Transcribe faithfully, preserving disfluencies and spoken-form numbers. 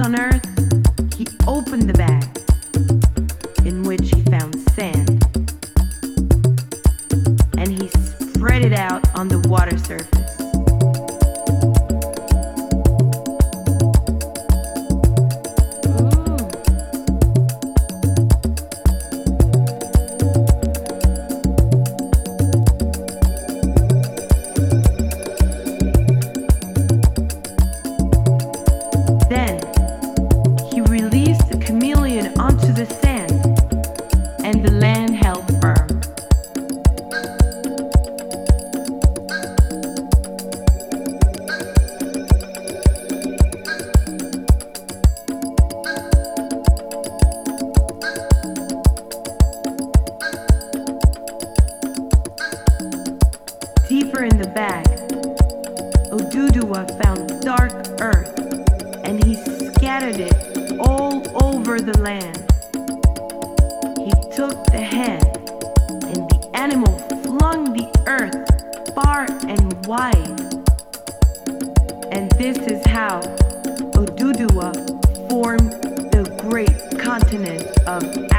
on earth, he opened the bag, in which he found sand, and he spread it out on the water surface. Deeper in the bag, Oduduwa found dark earth, and he scattered it all over the land. He took the head, and the animal flung the earth far and wide. And this is how Oduduwa formed the great continent of